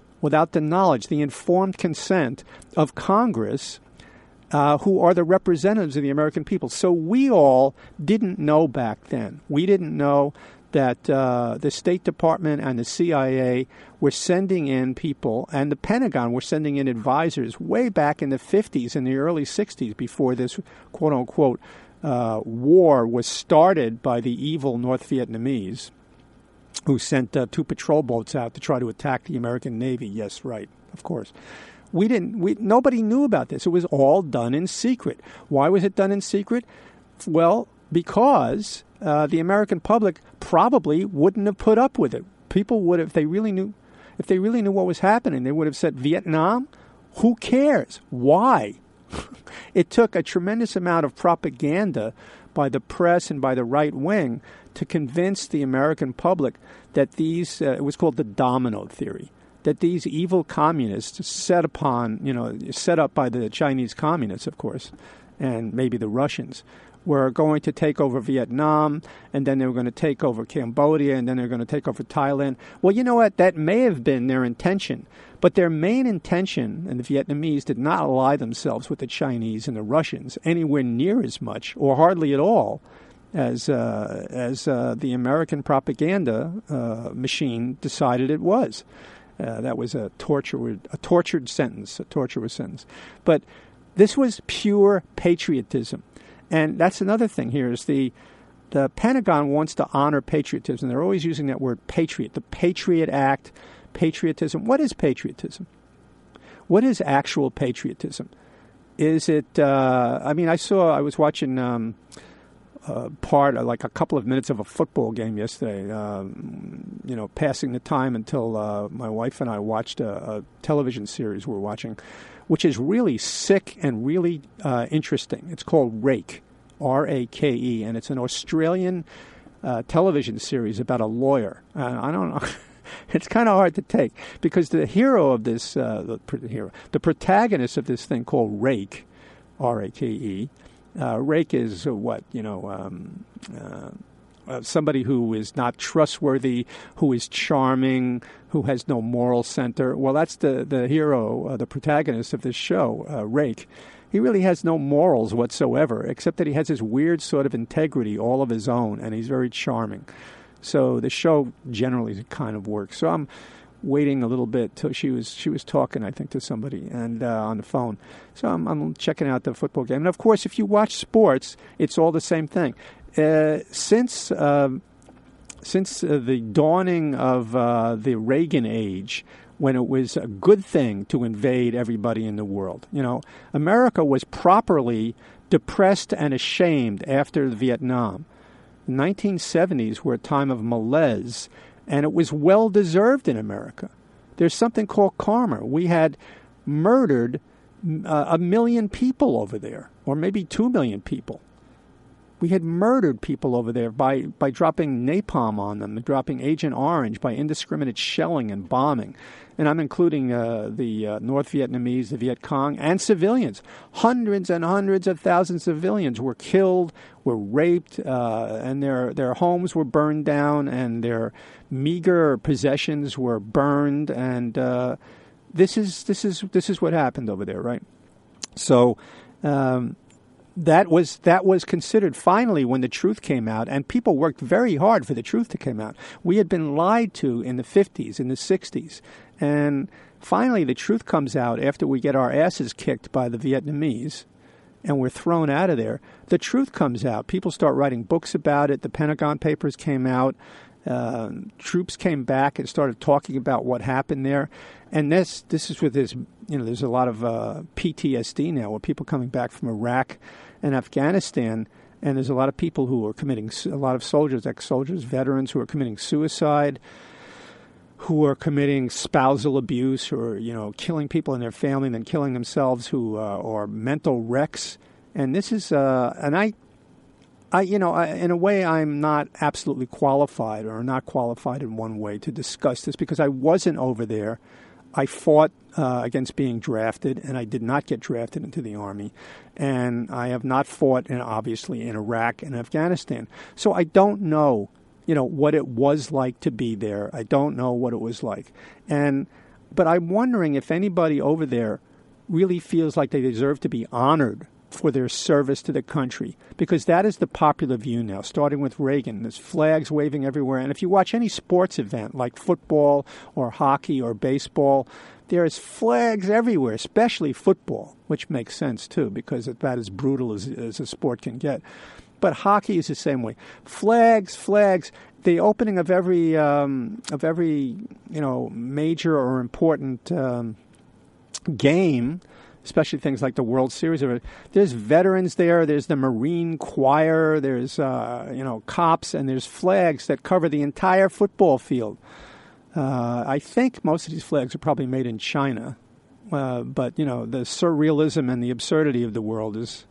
the informed consent of Congress, who are the representatives of the American people. So we all didn't know back then. We didn't know that the State Department and the CIA were sending in people, and the Pentagon were sending in advisors way back in the 50s and the early 60s before this quote-unquote war was started by the evil North Vietnamese, who sent 2 patrol boats out to try to attack the American Navy. Yes, right, of course. Nobody knew about this. It was all done in secret. Why was it done in secret? Well, because the American public probably wouldn't have put up with it. People would, if they really knew what was happening, they would have said, Vietnam? Who cares? Why? It took a tremendous amount of propaganda by the press and by the right wing to convince the American public that these, it was called the domino theory, that these evil communists set up by the Chinese communists, of course, and maybe the Russians, were going to take over Vietnam, and then they were going to take over Cambodia, and then they were going to take over Thailand. Well, you know what? That may have been their intention. But their main intention, and the Vietnamese did not ally themselves with the Chinese and the Russians anywhere near as much, or hardly at all, as the American propaganda machine decided it was. That was a tortured sentence. But this was pure patriotism. And that's another thing here is the Pentagon wants to honor patriotism. They're always using that word patriot, the Patriot Act, patriotism. What is patriotism? What is actual patriotism? Is it, I was watching like a couple of minutes of a football game yesterday, passing the time until my wife and I watched a television series we're watching, which is really sick and really interesting. It's called Rake, R-A-K-E, and it's an Australian television series about a lawyer. I don't know. It's kind of hard to take because the hero of this, the protagonist of this thing called Rake, R-A-K-E, Rake is somebody who is not trustworthy, who is charming, who has no moral center. Well, that's the hero, the protagonist of this show, Rake. He really has no morals whatsoever, except that he has this weird sort of integrity all of his own, and he's very charming. So the show generally kind of works. So waiting a little bit till she was talking, I think, to somebody and on the phone. So I'm checking out the football game. And of course, if you watch sports, it's all the same thing. Since the dawning of the Reagan age, when it was a good thing to invade everybody in the world, America was properly depressed and ashamed after Vietnam. The 1970s were a time of malaise, and it was well-deserved in America. There's something called karma. We had murdered 1 million people over there, or maybe 2 million people. We had murdered people over there by dropping napalm on them, dropping Agent Orange, by indiscriminate shelling and bombing. And I'm including the North Vietnamese, the Viet Cong, and civilians. Hundreds and hundreds of thousands of civilians were killed, were raped, and their homes were burned down, and their meager possessions were burned. And this is what happened over there, right? So. That was considered finally when the truth came out, and people worked very hard for the truth to come out. We had been lied to in the 50s, in the 60s, and finally the truth comes out after we get our asses kicked by the Vietnamese and we're thrown out of there. The truth comes out. People start writing books about it. The Pentagon Papers came out. Troops came back and started talking about what happened there. And this is with this, there's a lot of PTSD now, with people coming back from Iraq and Afghanistan, and there's a lot of people who are committing, a lot of soldiers, ex-soldiers, veterans who are committing suicide, who are committing spousal abuse, who are, killing people in their family and then killing themselves, who are mental wrecks. And this is, and I, in a way, I'm not absolutely qualified, or not qualified in one way, to discuss this because I wasn't over there. I fought against being drafted, and I did not get drafted into the Army. And I have not fought, obviously, in Iraq and Afghanistan. So I don't know, what it was like to be there. I don't know what it was like. But I'm wondering if anybody over there really feels like they deserve to be honored for their service to the country, because that is the popular view now, starting with Reagan. There's flags waving everywhere. And if you watch any sports event like football or hockey or baseball, there's flags everywhere, especially football, which makes sense too, because it's about as brutal as a sport can get. But hockey is the same way. Flags. The opening of every major or important game, especially things like the World Series. There's veterans there. There's the Marine Choir. There's, cops, and there's flags that cover the entire football field. I think most of these flags are probably made in China. But, the surrealism and the absurdity of the world is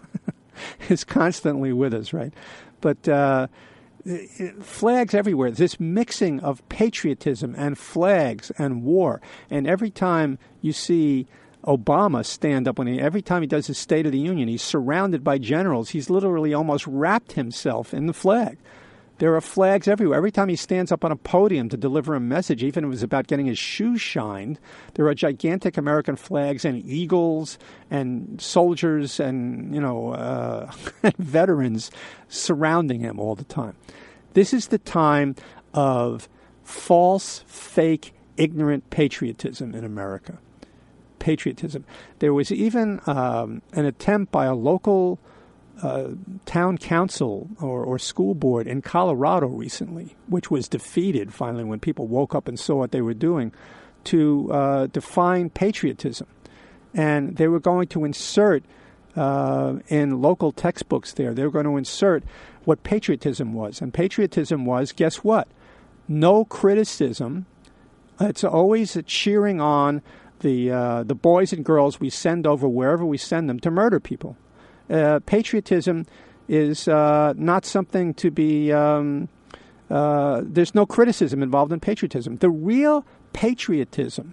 is constantly with us, right? But flags everywhere. This mixing of patriotism and flags and war. And every time you see Obama stand up, every time he does his State of the Union, he's surrounded by generals. He's literally almost wrapped himself in the flag. There are flags everywhere. Every time he stands up on a podium to deliver a message, even if it was about getting his shoes shined, there are gigantic American flags and eagles and soldiers and, veterans surrounding him all the time. This is the time of false, fake, ignorant patriotism in America. Patriotism. There was even an attempt by a local town council or school board in Colorado recently, which was defeated finally when people woke up and saw what they were doing, to define patriotism. And they were going to insert in local textbooks they were going to insert what patriotism was. And patriotism was, guess what? No criticism. It's always a cheering on the boys and girls we send over wherever we send them to murder people. Patriotism is not something to be, there's no criticism involved in patriotism. The real patriotism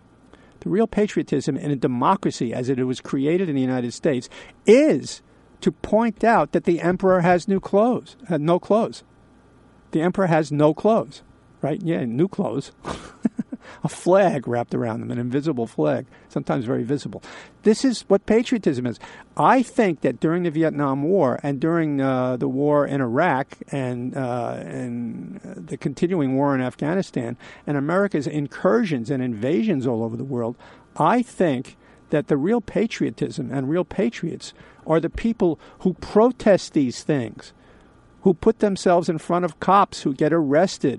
in a democracy as it was created in the United States is to point out that the emperor has no clothes. The emperor has no clothes, right? Yeah, new clothes. a flag wrapped around them, an invisible flag, sometimes very visible. This is what patriotism is. I think that during the Vietnam War and during the war in Iraq and the continuing war in Afghanistan and America's incursions and invasions all over the world, I think that the real patriotism and real patriots are the people who protest these things, who put themselves in front of cops, who get arrested,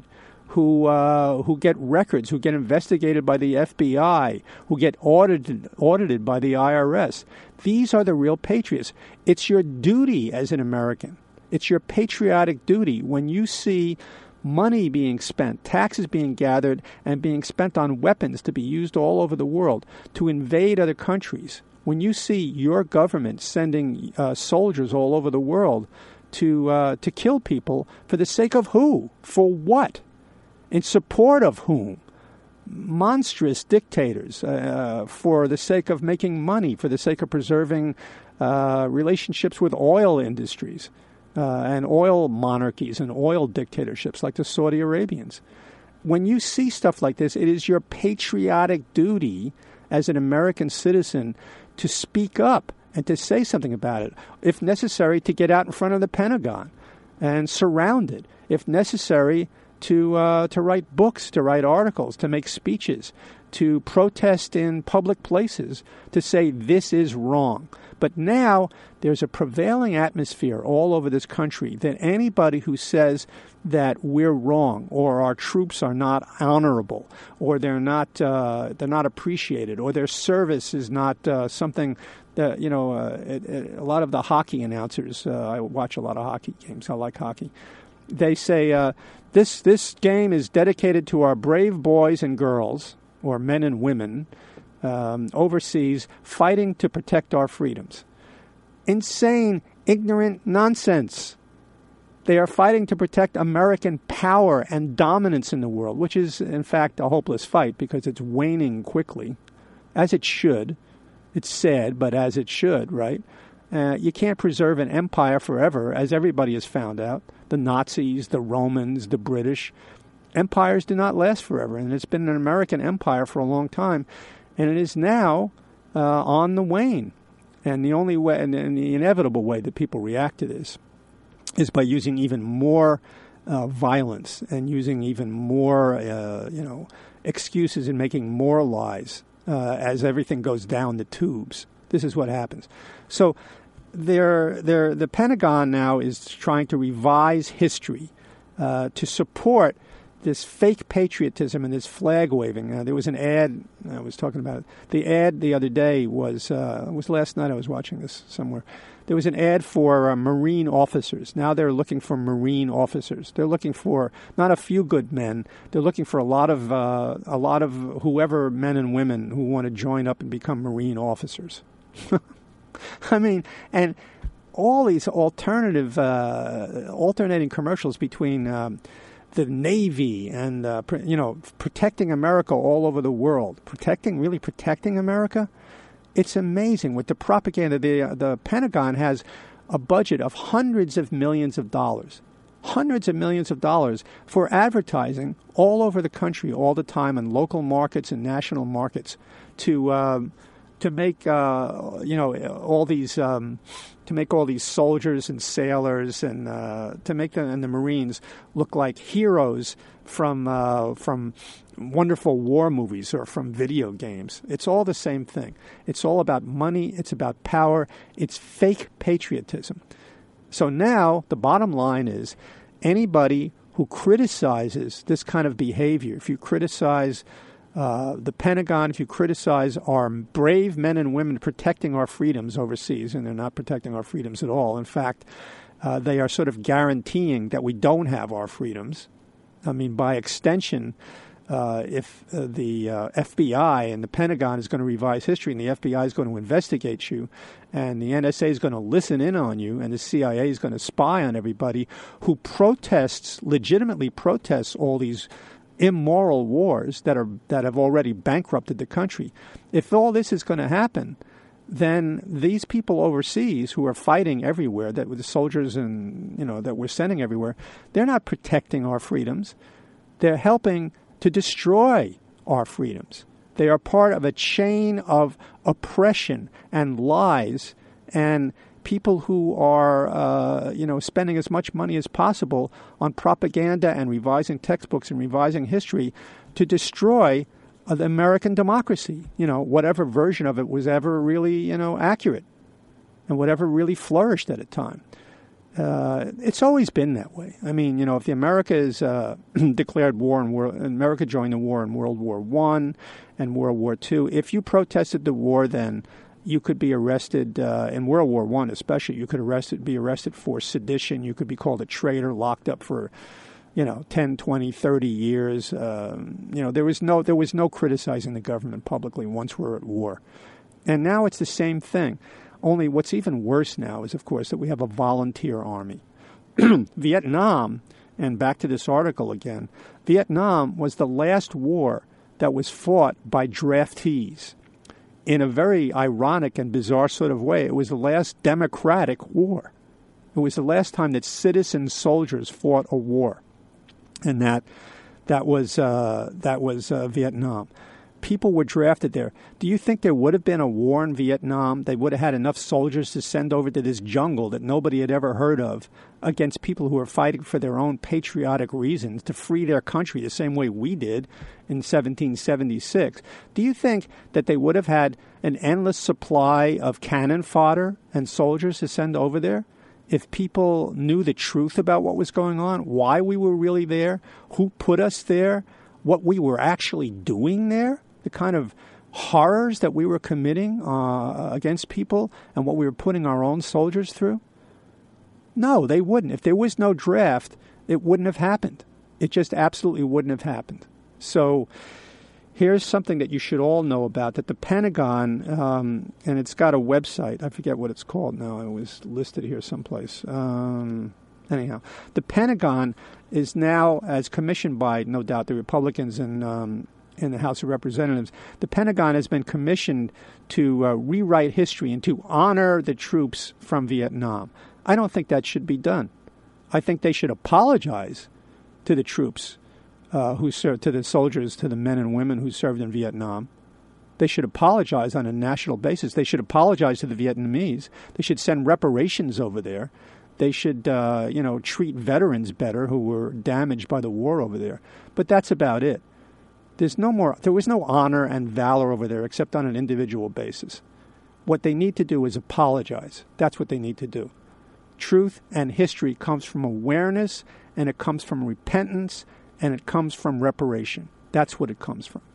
who get records, who get investigated by the FBI, who get audited by the IRS. These are the real patriots. It's your duty as an American. It's your patriotic duty when you see money being spent, taxes being gathered, and being spent on weapons to be used all over the world to invade other countries. When you see your government sending soldiers all over the world to kill people for the sake of who? For what? In support of whom? Monstrous dictators for the sake of making money, for the sake of preserving relationships with oil industries and oil monarchies and oil dictatorships like the Saudi Arabians. When you see stuff like this, it is your patriotic duty as an American citizen to speak up and to say something about it. If necessary, to get out in front of the Pentagon and surround it. If necessary, to write books, to write articles, to make speeches, to protest in public places, to say this is wrong. But now there's a prevailing atmosphere all over this country that anybody who says that we're wrong or our troops are not honorable or they're not appreciated or their service is not something that, a lot of the hockey announcers, I watch a lot of hockey games, I like hockey, they say this game is dedicated to our brave boys and girls or men and women overseas fighting to protect our freedoms. Insane, ignorant nonsense. They are fighting to protect American power and dominance in the world, which is, in fact, a hopeless fight because it's waning quickly, as it should. It's sad, but as it should, right? You can't preserve an empire forever, as everybody has found out. The Nazis, the Romans, the British. Empires do not last forever, and it's been an American empire for a long time. And it is now on the wane. And the only way, and the inevitable way that people react to this is by using even more violence and using even more, excuses and making more lies as everything goes down the tubes. This is what happens. So the Pentagon now is trying to revise history to support this fake patriotism and this flag waving. There was an ad, I was talking about it. The ad the other day was last night, I was watching this somewhere. There was an ad for Marine officers. Now they're looking for Marine officers. They're looking for not a few good men. They're looking for a lot of whoever men and women who want to join up and become Marine officers. I mean, and all these alternating commercials between the Navy and protecting America all over the world, protecting America. It's amazing with the propaganda. The Pentagon has a budget of hundreds of millions of dollars for advertising all over the country all the time in local markets and national markets to make all these soldiers and sailors and to make them and the Marines look like heroes from wonderful war movies or from video games. It's all the same thing. It's all about money. It's about power. It's fake patriotism. So now the bottom line is anybody who criticizes this kind of behavior, if you criticize the Pentagon, if you criticize our brave men and women protecting our freedoms overseas, and they're not protecting our freedoms at all. In fact, they are sort of guaranteeing that we don't have our freedoms. I mean, by extension, if the FBI and the Pentagon is going to revise history and the FBI is going to investigate you and the NSA is going to listen in on you and the CIA is going to spy on everybody who legitimately protests all these immoral wars that have already bankrupted the country. If all this is going to happen, then these people overseas who are fighting everywhere, that with the soldiers and that we're sending everywhere, they're not protecting our freedoms. They're helping to destroy our freedoms. They are part of a chain of oppression and lies and people who are, spending as much money as possible on propaganda and revising textbooks and revising history to destroy the American democracy, whatever version of it was ever really, accurate and whatever really flourished at a time. It's always been that way. I mean, if the America is declared war America joined the war in World War I and World War II, if you protested the war then, you could be arrested in World War I especially. You could be arrested for sedition. You could be called a traitor, locked up for 10, 20, 30 years. There was no criticizing the government publicly once we're at war. And now it's the same thing. Only what's even worse now is, of course, that we have a volunteer army. Vietnam, and back to this article again, Vietnam was the last war that was fought by draftees. In a very ironic and bizarre sort of way, it was the last democratic war. It was the last time that citizen soldiers fought a war, and that was Vietnam. People were drafted there. Do you think there would have been a war in Vietnam? They would have had enough soldiers to send over to this jungle that nobody had ever heard of against people who were fighting for their own patriotic reasons to free their country the same way we did in 1776. Do you think that they would have had an endless supply of cannon fodder and soldiers to send over there if people knew the truth about what was going on, why we were really there, who put us there, what we were actually doing there? The kind of horrors that we were committing against people and what we were putting our own soldiers through? No, they wouldn't. If there was no draft, it wouldn't have happened. It just absolutely wouldn't have happened. So here's something that you should all know about, that the Pentagon, and it's got a website. I forget what it's called now. It was listed here someplace. Anyhow, the Pentagon is now, as commissioned by, no doubt, the Republicans in the House of Representatives, the Pentagon has been commissioned to rewrite history and to honor the troops from Vietnam. I don't think that should be done. I think they should apologize to the troops who served, to the soldiers, to the men and women who served in Vietnam. They should apologize on a national basis. They should apologize to the Vietnamese. They should send reparations over there. They should, treat veterans better who were damaged by the war over there. But that's about it. There was no honor and valor over there except on an individual basis. What they need to do is apologize. That's what they need to do. Truth and history comes from awareness, and it comes from repentance, and it comes from reparation. That's what it comes from.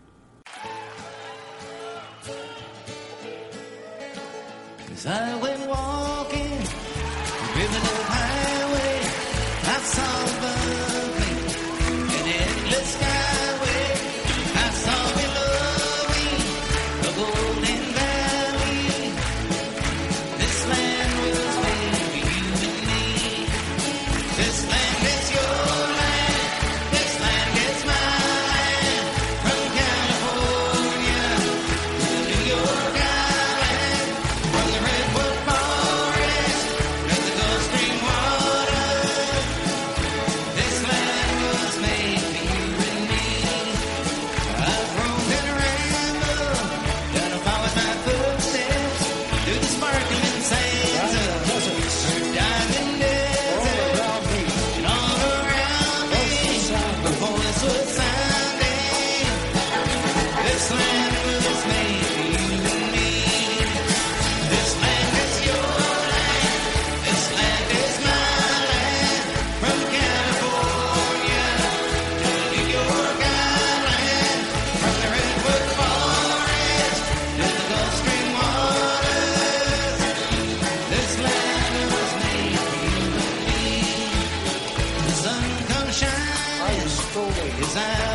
As I went walking, ribbon old highway, I saw above me an endless skyway. I saw below me a golden valley. This land was made for you and me. This land is your land. This land is my land. From California to New York Island, from the Redwood Forest to the Gulf Stream water. This land was made for you and me. I've roamed and rambled, gonna follow my footsteps through the sparkling sands of diamond desert and all around me before this was sounding. This land was made for you and me. This land is your land. This land is my land. From California to New York Island, from the Redwood Forest to the Gulf Stream waters. This land was made for you and me. The sun comes shining as I